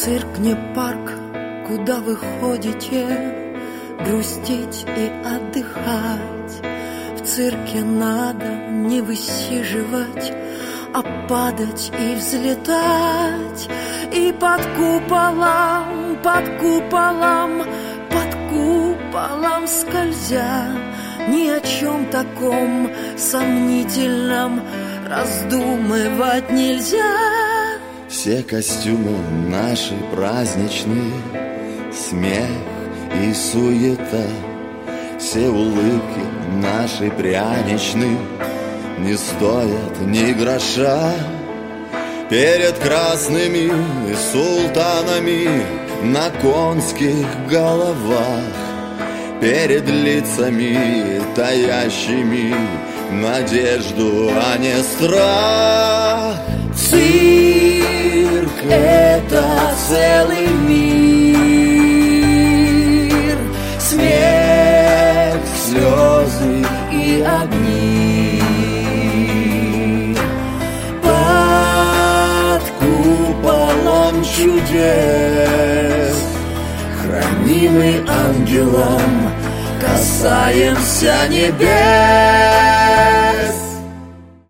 Цирк не парк, куда вы ходите грустить и отдыхать. В цирке надо не высиживать, а падать и взлетать. И под куполом, под куполом, под куполом скользя, ни о чем таком сомнительном раздумывать нельзя. Все костюмы наши праздничные, смех и суета, все улыбки наши пряничные не стоят ни гроша перед красными султанами на конских головах, перед лицами таящими надежду, а не страх. Цирк — это целый мир, смех, слезы и огни. Под куполом чудес, хранимый ангелом, касаемся небес.